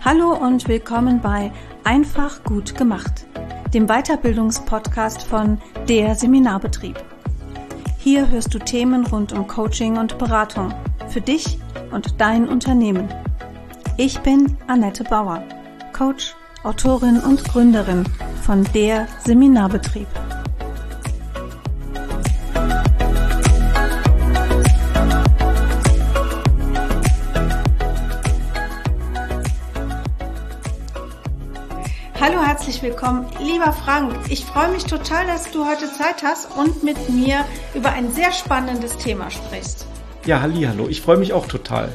Hallo und willkommen bei Einfach gut gemacht, dem Weiterbildungspodcast von der Seminarbetrieb. Hier hörst du Themen rund um Coaching und Beratung für dich und dein Unternehmen. Ich bin Annette Bauer, Coach, Autorin und Gründerin von der Seminarbetrieb. Hallo, herzlich willkommen. Lieber Frank, ich freue mich total, dass du heute Zeit hast und mit mir über ein sehr spannendes Thema sprichst. Ja, hallo, ich freue mich auch total.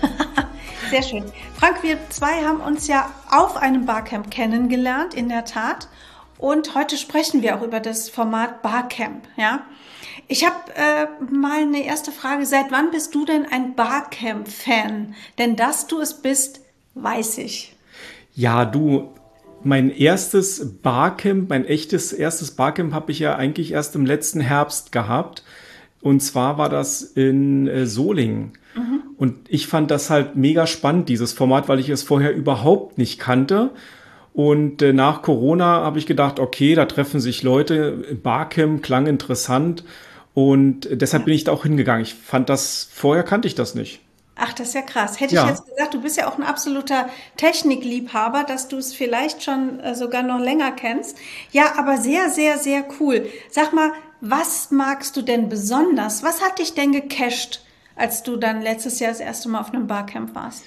Sehr schön. Frank, wir zwei haben uns ja auf einem Barcamp kennengelernt, in der Tat. Und heute sprechen wir auch über das Format Barcamp. Ja? Ich habe mal eine erste Frage. Seit wann bist du denn ein Barcamp-Fan? Denn dass du es bist, weiß ich. Ja, mein erstes Barcamp, mein echtes erstes Barcamp habe ich ja eigentlich erst im letzten Herbst gehabt. Und zwar war das in Solingen. Mhm. Und ich fand das halt mega spannend, dieses Format, weil ich es vorher überhaupt nicht kannte. Und nach Corona habe ich gedacht, okay, da treffen sich Leute. Barcamp klang interessant. Und deshalb bin ich da auch hingegangen. Vorher kannte ich das nicht. Ach, das ist ja krass. Hätte ich jetzt gesagt, du bist ja auch ein absoluter Technikliebhaber, dass du es vielleicht schon sogar noch länger kennst. Ja, aber sehr, sehr, sehr cool. Sag mal, was magst du denn besonders? Was hat dich denn gecatcht, als du dann letztes Jahr das erste Mal auf einem Barcamp warst?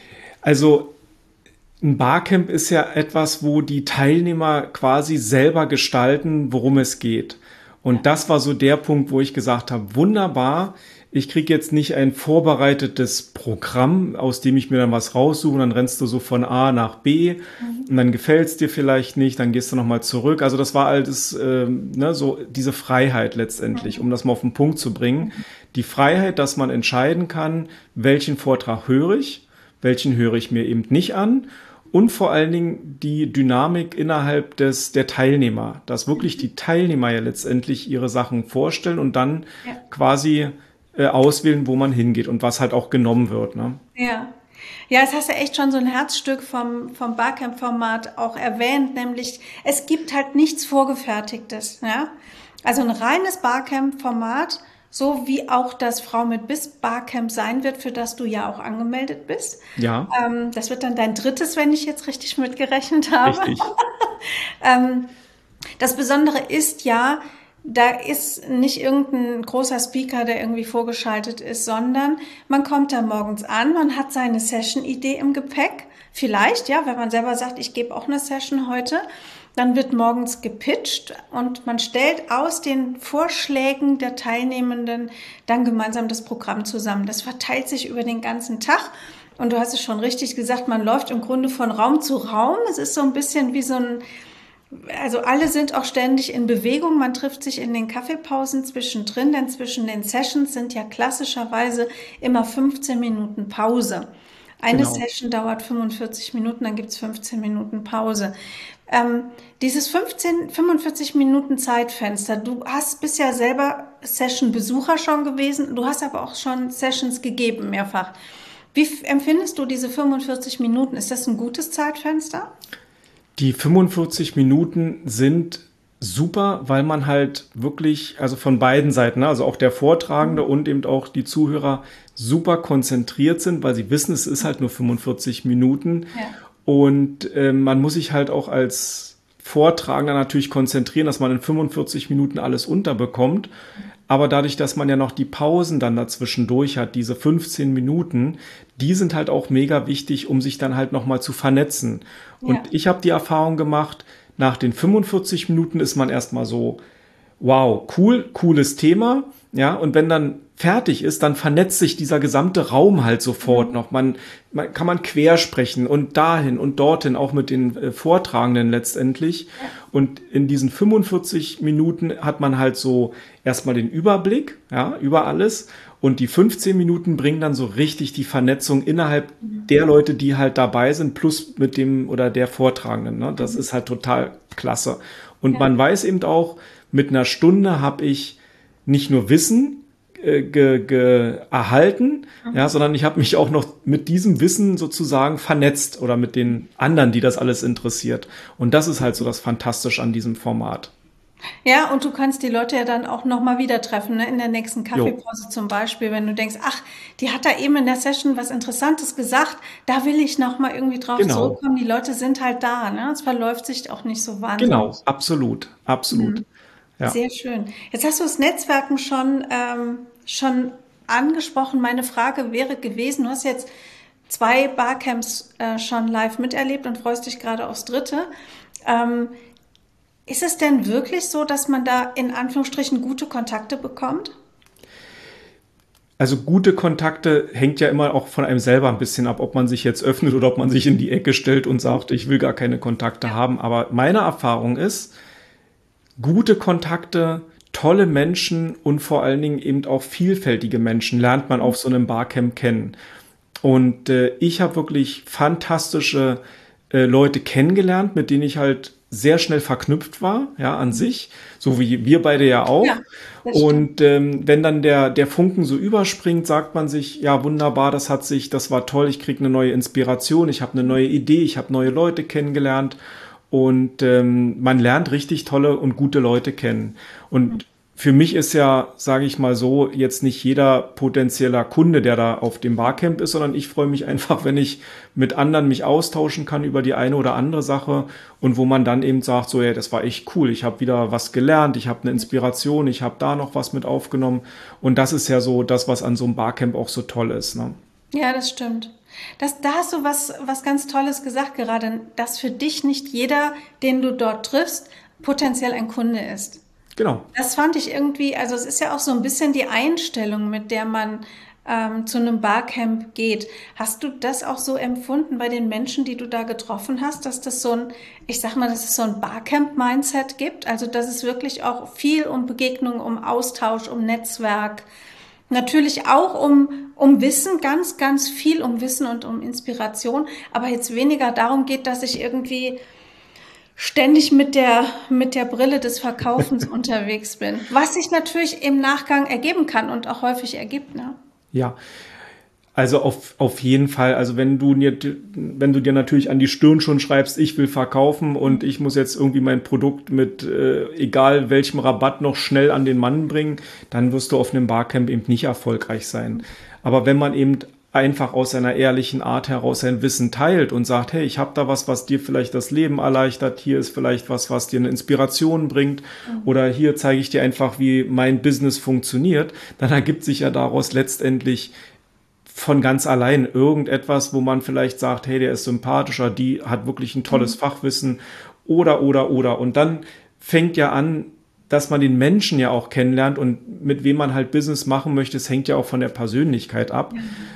Also ein Barcamp ist ja etwas, wo die Teilnehmer quasi selber gestalten, worum es geht. Und das war so der Punkt, wo ich gesagt habe, wunderbar, ich kriege jetzt nicht ein vorbereitetes Programm, aus dem ich mir dann was raussuche und dann rennst du so von A nach B und dann gefällt es dir vielleicht nicht, dann gehst du nochmal zurück. Also das war alles so diese Freiheit letztendlich, um das mal auf den Punkt zu bringen. Die Freiheit, dass man entscheiden kann, welchen Vortrag höre ich, welchen höre ich mir eben nicht an. Und vor allen Dingen die Dynamik innerhalb der Teilnehmer, dass wirklich die Teilnehmer ja letztendlich ihre Sachen vorstellen und dann quasi auswählen, wo man hingeht und was halt auch genommen wird. Ne? Ja, jetzt hast du echt schon so ein Herzstück vom Barcamp-Format auch erwähnt, nämlich es gibt halt nichts Vorgefertigtes. Ja? Also ein reines Barcamp-Format, so wie auch das Frau mit Biss Barcamp sein wird, für das du ja auch angemeldet bist. Ja. Das wird dann dein drittes, wenn ich jetzt richtig mitgerechnet habe. Richtig. Das Besondere ist ja, da ist nicht irgendein großer Speaker, der irgendwie vorgeschaltet ist, sondern man kommt da morgens an, man hat seine Session-Idee im Gepäck. Vielleicht, ja, wenn man selber sagt, ich gebe auch eine Session heute, dann wird morgens gepitcht und man stellt aus den Vorschlägen der Teilnehmenden dann gemeinsam das Programm zusammen. Das verteilt sich über den ganzen Tag. Und du hast es schon richtig gesagt, man läuft im Grunde von Raum zu Raum. Es ist so ein bisschen wie also alle sind auch ständig in Bewegung. Man trifft sich in den Kaffeepausen zwischendrin, denn zwischen den Sessions sind ja klassischerweise immer 15 Minuten Pause. Eine Session dauert 45 Minuten, dann gibt's 15 Minuten Pause. Dieses 45 Minuten Zeitfenster, bist ja selber Session-Besucher schon gewesen, du hast aber auch schon Sessions gegeben mehrfach. Wie empfindest du diese 45 Minuten? Ist das ein gutes Zeitfenster? Die 45 Minuten sind super, weil man halt wirklich, also von beiden Seiten, also auch der Vortragende und eben auch die Zuhörer super konzentriert sind, weil sie wissen, es ist halt nur 45 Minuten. Ja. Und man muss sich halt auch als Vortragender natürlich konzentrieren, dass man in 45 Minuten alles unterbekommt. Aber dadurch, dass man ja noch die Pausen dann dazwischen durch hat, diese 15 Minuten, die sind halt auch mega wichtig, um sich dann halt nochmal zu vernetzen. Und ich habe die Erfahrung gemacht, nach den 45 Minuten ist man erstmal so, wow, cool, cooles Thema. Ja, und wenn dann fertig ist, dann vernetzt sich dieser gesamte Raum halt sofort noch. Man kann quer sprechen und dahin und dorthin, auch mit den Vortragenden letztendlich. Und in diesen 45 Minuten hat man halt so erstmal den Überblick, ja, über alles. Und die 15 Minuten bringen dann so richtig die Vernetzung innerhalb der Leute, die halt dabei sind, plus mit dem oder der Vortragenden. Ne? Das ist halt total klasse. Und man weiß eben auch, mit einer Stunde habe ich nicht nur Wissen erhalten, ja, sondern ich habe mich auch noch mit diesem Wissen sozusagen vernetzt oder mit den anderen, die das alles interessiert. Und das ist halt so das Fantastische an diesem Format. Ja, und du kannst die Leute ja dann auch nochmal wieder treffen, ne? In der nächsten Jo, Kaffeepause zum Beispiel, wenn du denkst, ach, die hat da eben in der Session was Interessantes gesagt, da will ich nochmal irgendwie drauf genau, zurückkommen. Die Leute sind halt da, ne? Es verläuft sich auch nicht so wahnsinnig. genau, absolut, absolut. Ja. Sehr schön. Jetzt hast du das Netzwerken schon angesprochen. Meine Frage wäre gewesen, du hast jetzt 2 Barcamps schon live miterlebt und freust dich gerade aufs dritte. Ähm, Ist es denn wirklich so, dass man da in Anführungsstrichen gute Kontakte bekommt? Also gute Kontakte hängt ja immer auch von einem selber ein bisschen ab, ob man sich jetzt öffnet oder ob man sich in die Ecke stellt und sagt, ich will gar keine Kontakte haben. Aber meine Erfahrung ist, gute Kontakte, tolle Menschen und vor allen Dingen eben auch vielfältige Menschen lernt man auf so einem Barcamp kennen. Und ich habe wirklich fantastische Leute kennengelernt, mit denen ich halt sehr schnell verknüpft war, ja, an sich, so wie wir beide ja Ja, auch. das stimmt. Und wenn dann der Funken so überspringt, sagt man sich, ja, wunderbar, das war toll, ich kriege eine neue Inspiration, ich habe eine neue Idee, ich habe neue Leute kennengelernt und man lernt richtig tolle und gute Leute kennen. Und für mich ist ja, sage ich mal so, jetzt nicht jeder potenzieller Kunde, der da auf dem Barcamp ist, sondern ich freue mich einfach, wenn ich mit anderen mich austauschen kann über die eine oder andere Sache und wo man dann eben sagt, so, ja, das war echt cool, ich habe wieder was gelernt, ich habe eine Inspiration, ich habe da noch was mit aufgenommen und das ist ja so das, was an so einem Barcamp auch so toll ist, ne? Ja, das stimmt. Da hast du was ganz Tolles gesagt gerade, dass für dich nicht jeder, den du dort triffst, potenziell ein Kunde ist. Genau. Das fand ich irgendwie, also es ist ja auch so ein bisschen die Einstellung, mit der man zu einem Barcamp geht. Hast du das auch so empfunden bei den Menschen, die du da getroffen hast, dass das so ein, ich sag mal, dass es so ein Barcamp-Mindset gibt? Also dass es wirklich auch viel um Begegnung, um Austausch, um Netzwerk, natürlich auch um Wissen, ganz, ganz viel um Wissen und um Inspiration, aber jetzt weniger darum geht, dass ich irgendwie ständig mit der Brille des Verkaufens unterwegs bin. Was sich natürlich im Nachgang ergeben kann und auch häufig ergibt, ne? Ja, also auf jeden Fall. Also wenn du dir natürlich an die Stirn schon schreibst, ich will verkaufen und ich muss jetzt irgendwie mein Produkt mit egal welchem Rabatt noch schnell an den Mann bringen, dann wirst du auf einem Barcamp eben nicht erfolgreich sein. Aber wenn man eben einfach aus seiner ehrlichen Art heraus sein Wissen teilt und sagt, hey, ich habe da was dir vielleicht das Leben erleichtert, hier ist vielleicht was dir eine Inspiration bringt oder hier zeige ich dir einfach, wie mein Business funktioniert, dann ergibt sich ja daraus letztendlich von ganz allein irgendetwas, wo man vielleicht sagt, hey, der ist sympathischer, die hat wirklich ein tolles Fachwissen oder. Und dann fängt ja an, dass man den Menschen ja auch kennenlernt und mit wem man halt Business machen möchte, es hängt ja auch von der Persönlichkeit ab.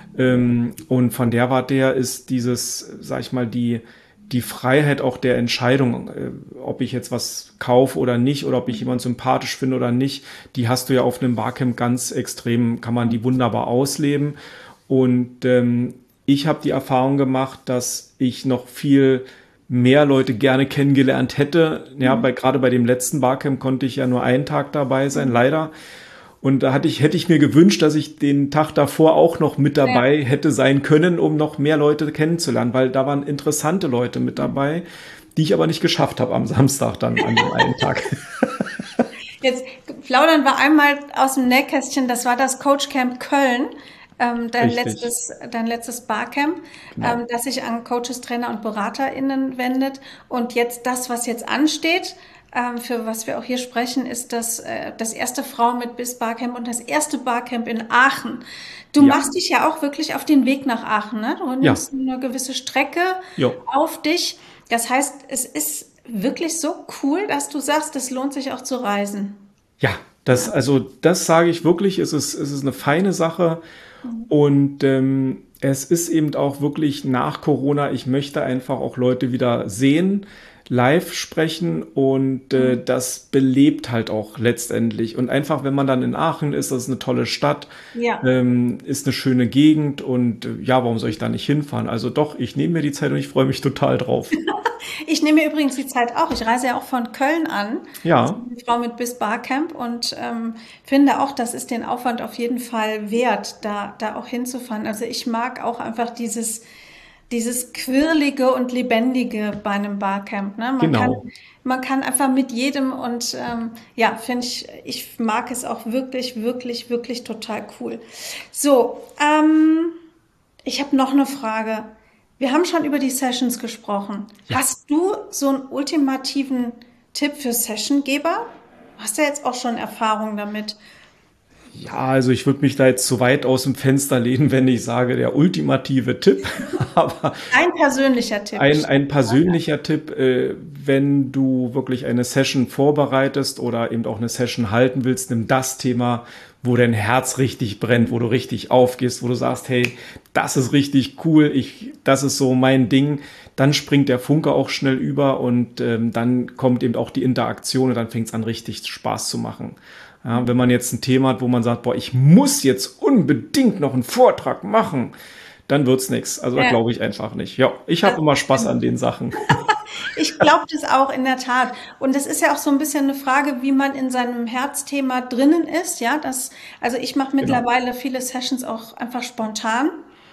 Und von der Warte her ist dieses, sag ich mal, die Freiheit auch der Entscheidung, ob ich jetzt was kaufe oder nicht oder ob ich jemanden sympathisch finde oder nicht, die hast du ja auf einem Barcamp ganz extrem, kann man die wunderbar ausleben. Und ich habe die Erfahrung gemacht, dass ich noch viel mehr Leute gerne kennengelernt hätte. Ja, gerade bei dem letzten Barcamp konnte ich ja nur einen Tag dabei sein, leider. Und da hätte ich mir gewünscht, dass ich den Tag davor auch noch mit Ja. dabei hätte sein können, um noch mehr Leute kennenzulernen, weil da waren interessante Leute mit dabei, die ich aber nicht geschafft habe am Samstag dann an dem einen Tag. Jetzt plaudern wir einmal aus dem Nähkästchen. Das war das Coach Camp Köln, Richtig, dein letztes Barcamp, genau. das sich an Coaches, Trainer und BeraterInnen wendet. Und jetzt das, was jetzt ansteht, für was wir auch hier sprechen, ist das erste Frau mit Biss Barcamp und das erste Barcamp in Aachen. Du Ja, machst dich ja auch wirklich auf den Weg nach Aachen, ne? Du ja, nimmst eine gewisse Strecke jo. auf dich. Das heißt, es ist wirklich so cool, dass du sagst, es lohnt sich auch zu reisen. Ja, das sage ich wirklich, es ist eine feine Sache und es ist eben auch wirklich nach Corona, ich möchte einfach auch Leute wieder sehen. live sprechen und das belebt halt auch letztendlich. Und einfach, wenn man dann in Aachen ist, das ist eine tolle Stadt, Ja. ist eine schöne Gegend und ja, warum soll ich da nicht hinfahren? Also doch, ich nehme mir die Zeit und ich freue mich total drauf. Ich nehme mir übrigens die Zeit auch. Ich reise ja auch von Köln an, als Ja, Frau mit Bis Barcamp und finde auch, das ist den Aufwand auf jeden Fall wert, da auch hinzufahren. Also ich mag auch einfach dieses Quirlige und Lebendige bei einem Barcamp. Ne? genau. Man kann einfach mit jedem und ja, ich mag es auch wirklich, wirklich, wirklich total cool. So, ich habe noch eine Frage. Wir haben schon über die Sessions gesprochen. Ja. Hast du so einen ultimativen Tipp für Sessiongeber? Hast du jetzt auch schon Erfahrung damit? Ja, also ich würde mich da jetzt zu weit aus dem Fenster lehnen, wenn ich sage, der ultimative Tipp. Aber Ein persönlicher Tipp. ein persönlicher Tipp, wenn du wirklich eine Session vorbereitest oder eben auch eine Session halten willst, nimm das Thema, wo dein Herz richtig brennt, wo du richtig aufgehst, wo du sagst, hey, das ist richtig cool, das ist so mein Ding. Dann springt der Funke auch schnell über und dann kommt eben auch die Interaktion und dann fängt es an, richtig Spaß zu machen. Ja, wenn man jetzt ein Thema hat, wo man sagt, boah, ich muss jetzt unbedingt noch einen Vortrag machen, dann wird's nichts. Also da Ja. glaube ich einfach nicht. Ja, ich habe immer Spaß an den Sachen. Ich glaube das auch in der Tat. Und es ist ja auch so ein bisschen eine Frage, wie man in seinem Herzthema drinnen ist. Ja, also ich mache Genau. mittlerweile viele Sessions auch einfach spontan.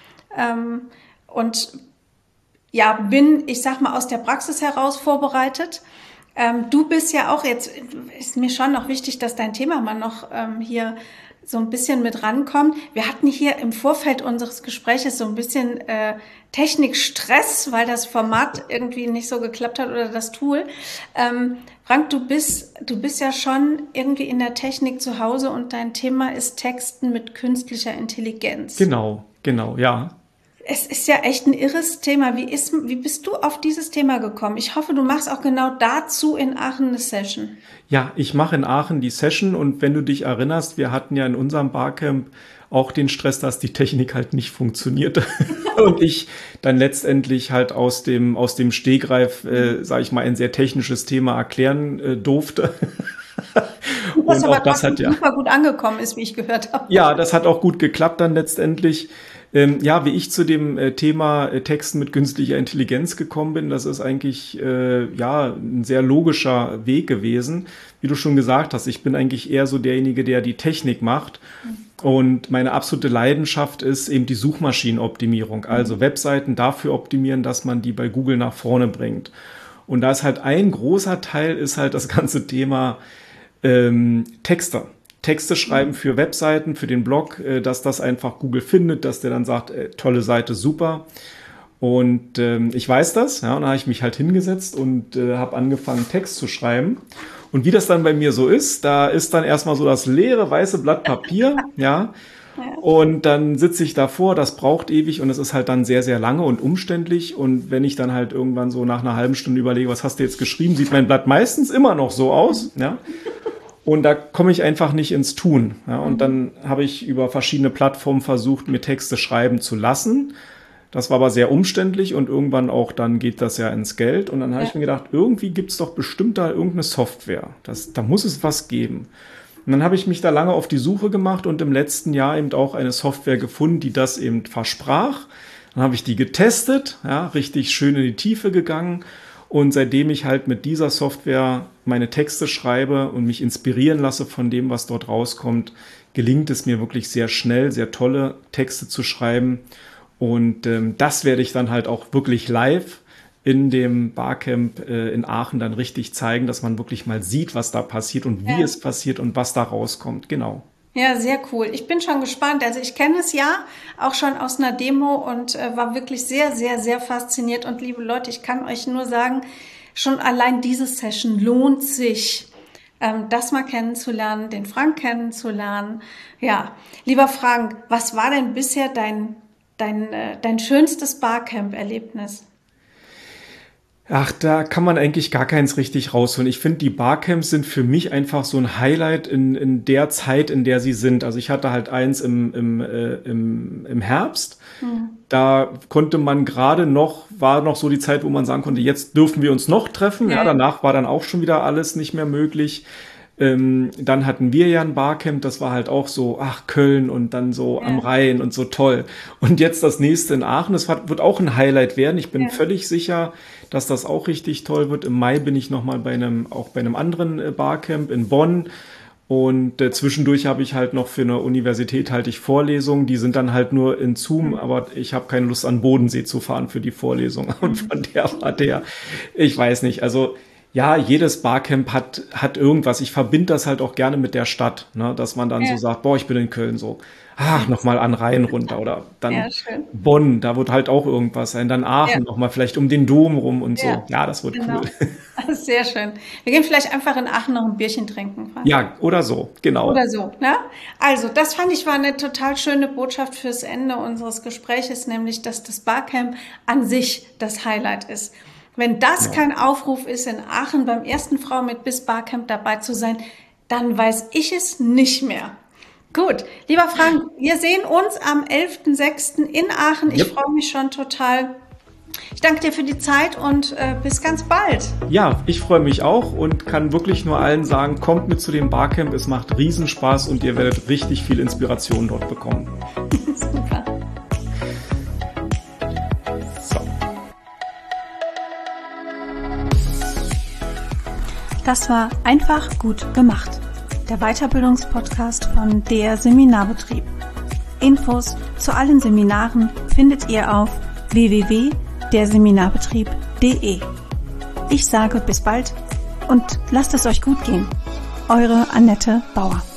Und ja, ich sag mal, aus der Praxis heraus vorbereitet. Du bist ja auch jetzt, ist mir schon noch wichtig, dass dein Thema mal noch hier so ein bisschen mit rankommt. Wir hatten hier im Vorfeld unseres Gespräches so ein bisschen Technikstress, weil das Format irgendwie nicht so geklappt hat oder das Tool. Frank, du bist ja schon irgendwie in der Technik zu Hause und dein Thema ist Texten mit künstlicher Intelligenz. Genau, ja. Es ist ja echt ein irres Thema. Wie bist du auf dieses Thema gekommen? Ich hoffe, du machst auch genau dazu in Aachen eine Session. Ja, ich mache in Aachen die Session und wenn du dich erinnerst, wir hatten ja in unserem Barcamp auch den Stress, dass die Technik halt nicht funktionierte und ich dann letztendlich halt aus dem Stegreif, sage ich mal, ein sehr technisches Thema erklären durfte. Was Und aber auch das trotzdem hat ja super gut angekommen ist, wie ich gehört habe. Ja, das hat auch gut geklappt dann letztendlich. Ja, wie ich zu dem Thema Texten mit künstlicher Intelligenz gekommen bin, das ist eigentlich ja ein sehr logischer Weg gewesen. Wie du schon gesagt hast, ich bin eigentlich eher so derjenige, der die Technik macht. Und meine absolute Leidenschaft ist eben die Suchmaschinenoptimierung, also Webseiten dafür optimieren, dass man die bei Google nach vorne bringt. Und da ist halt ein großer Teil, ist halt das ganze Thema Texte. Texte schreiben für Webseiten, für den Blog, dass das einfach Google findet, dass der dann sagt, tolle Seite, super. Und ich weiß das, ja, und da habe ich mich halt hingesetzt und habe angefangen, Text zu schreiben. Und wie das dann bei mir so ist, da ist dann erstmal so das leere weiße Blatt Papier, ja. Und dann sitze ich davor, das braucht ewig und es ist halt dann sehr, sehr lange und umständlich. Und wenn ich dann halt irgendwann so nach einer halben Stunde überlege, was hast du jetzt geschrieben, sieht mein Blatt meistens immer noch so aus, ja. Und da komme ich einfach nicht ins Tun. Ja, und dann habe ich über verschiedene Plattformen versucht, mir Texte schreiben zu lassen. Das war aber sehr umständlich und irgendwann auch dann geht das ja ins Geld. Und dann habe ich Ja. mir gedacht, irgendwie gibt es doch bestimmt da irgendeine Software. Da muss es was geben. Und dann habe ich mich da lange auf die Suche gemacht und im letzten Jahr eben auch eine Software gefunden, die das eben versprach. Dann habe ich die getestet, ja, richtig schön in die Tiefe gegangen. Und seitdem ich halt mit dieser Software meine Texte schreibe und mich inspirieren lasse von dem, was dort rauskommt, gelingt es mir wirklich sehr schnell, sehr tolle Texte zu schreiben. Und das werde ich dann halt auch wirklich live in dem Barcamp in Aachen dann richtig zeigen, dass man wirklich mal sieht, was da passiert und wie Ja. es passiert und was da rauskommt. Genau. Ja, sehr cool. Ich bin schon gespannt. Also ich kenne es ja auch schon aus einer Demo und war wirklich sehr, sehr, sehr fasziniert. Und liebe Leute, ich kann euch nur sagen, schon allein diese Session lohnt sich, das mal kennenzulernen, den Frank kennenzulernen. Ja, lieber Frank, was war denn bisher dein schönstes Barcamp-Erlebnis? Ach, da kann man eigentlich gar keins richtig rausholen. Ich finde, die Barcamps sind für mich einfach so ein Highlight in der Zeit, in der sie sind. Also ich hatte halt eins im Herbst. Da konnte man war noch so die Zeit, wo man sagen konnte, jetzt dürfen wir uns noch treffen. Ja, danach war dann auch schon wieder alles nicht mehr möglich. Dann hatten wir ja ein Barcamp, das war halt auch so, Köln und dann so am Rhein und so toll. Und jetzt das nächste in Aachen, das wird auch ein Highlight werden. Ich bin völlig sicher, dass das auch richtig toll wird. Im Mai bin ich nochmal bei einem anderen Barcamp in Bonn. Und zwischendurch habe ich halt noch für eine Universität halte ich Vorlesungen, die sind dann halt nur in Zoom, aber ich habe keine Lust an Bodensee zu fahren für die Vorlesung. Und von der, ich weiß nicht, also ja, jedes Barcamp hat irgendwas. Ich verbinde das halt auch gerne mit der Stadt, ne? Dass man dann so sagt, ich bin in Köln so. Nochmal an Rhein runter oder dann Bonn, da wird halt auch irgendwas sein. Dann Aachen nochmal vielleicht um den Dom rum und so. Ja, das wird cool. Sehr schön. Wir gehen vielleicht einfach in Aachen noch ein Bierchen trinken. Frank. Ja, oder so, genau. Oder so, ne? Also, das fand ich war eine total schöne Botschaft fürs Ende unseres Gespräches, nämlich, dass das Barcamp an sich das Highlight ist. Wenn das kein Aufruf ist, in Aachen beim ersten Frau mit Biss Barcamp dabei zu sein, dann weiß ich es nicht mehr. Gut, lieber Frank, wir sehen uns am 11.06. in Aachen. Ich freue mich schon total. Ich danke dir für die Zeit und bis ganz bald. Ja, ich freue mich auch und kann wirklich nur allen sagen, kommt mit zu dem Barcamp. Es macht Riesenspaß und ihr werdet richtig viel Inspiration dort bekommen. Super. Das war einfach gut gemacht. Der Weiterbildungspodcast von der Seminarbetrieb. Infos zu allen Seminaren findet ihr auf www.derseminarbetrieb.de. Ich sage bis bald und lasst es euch gut gehen. Eure Annette Bauer.